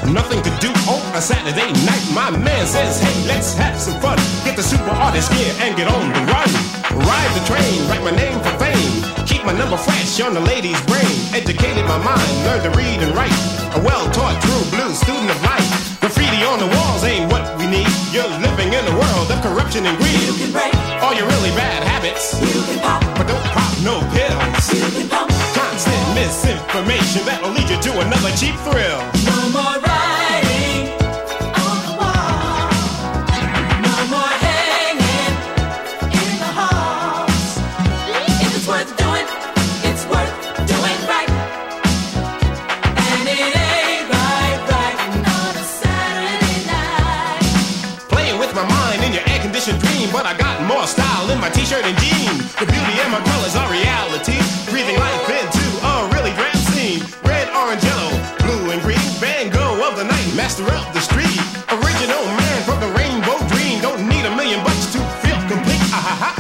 Nothing to do on a Saturday night. My man says, hey, let's have some fun. Get the super artist gear and get on the run. Ride the train, write my name for fame. Keep my number fresh on the lady's brain. Educated my mind, learned to read and write. A well-taught, true blue student of life. Graffiti on the walls ain't what we need. You're living in a world of corruption and greed. You can break all your really bad habits. You can pop, but don't pop no pills. You can pump constant misinformation that'll lead you to another cheap thrill. No more writing on the wall. No more hanging in the halls. If it's worth doing, it's worth doing right. And it ain't right on a Saturday night. Playing with my mind in your air-conditioned dream, but I got more style in my t-shirt and jeans. The beauty and my colors are reality. Breathing life into a really grand scene. Red, orange, yellow, blue and green. Van Gogh of the night, master of the street. Original man from the rainbow dream. Don't need $1 million to feel complete. Ah ha ha.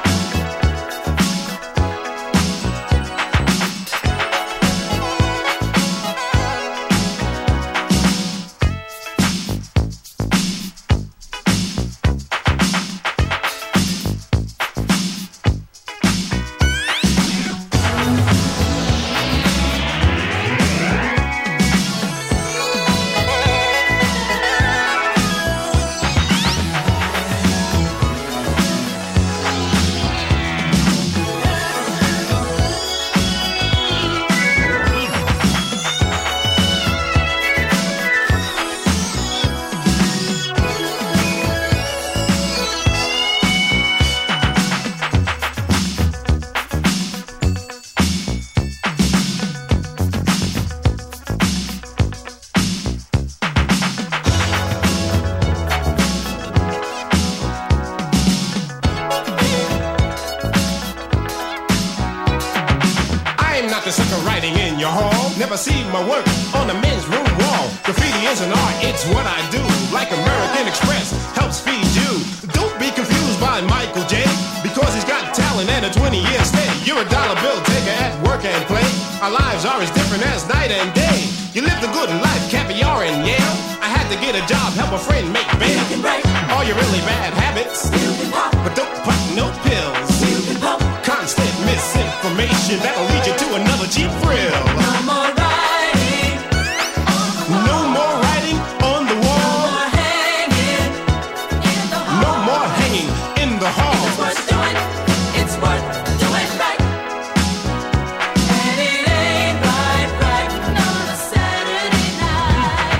Never see my work on the men's room wall. Graffiti is an art, it's what I do. Like American Express helps feed you. Don't be confused by Michael J. Because he's got talent and a 20-year stay. You're a dollar bill taker at work and play. Our lives are as different as night and day. You live the good life, caviar and Yale. I had to get a job, help a friend make bail. You can break all your really bad habits. You can pop, but don't pop no pills. You can pump constant misinformation that'll lead you to another cheap thrill. No more writing on the wall. No more writing on the wall. No more hanging in the hall. No more hanging in the hall. It's worth doing, it's worth doing right. And it ain't right on a Saturday night.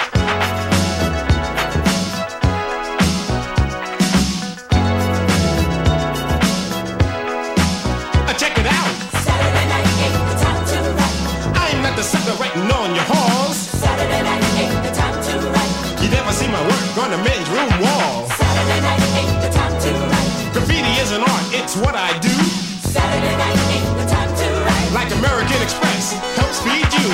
Check it out. Saturday night ain't the time to write. I'm not the sucker writing on your halls. Saturday night ain't the time to write. You never see my work on the men's room wall. Saturday night ain't the time to write. Graffiti is an art, it's what I do. Saturday night ain't the time to write. Like American Express helps feed you.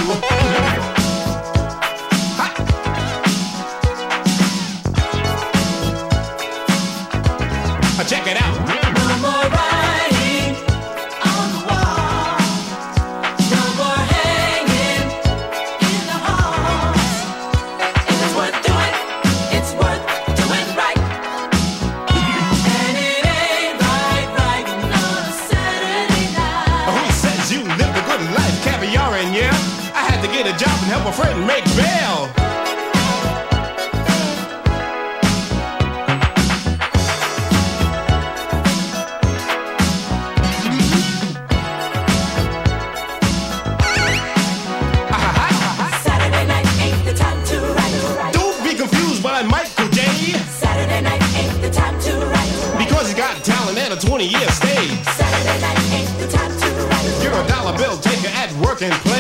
Check it out. No more writing on the wall. No more hanging in the halls. If it's worth doing, it's worth doing right. And it ain't right on a Saturday night. Who says you live the good life, caviar and yeah? I had to get a job and help a friend make bail. Saturday night ain't the time to write. Don't be confused by Michael J. Saturday night ain't the time to write. Because he's got talent and a 20-year stay. Saturday night ain't the time to write. You're a dollar bill taker at work and play.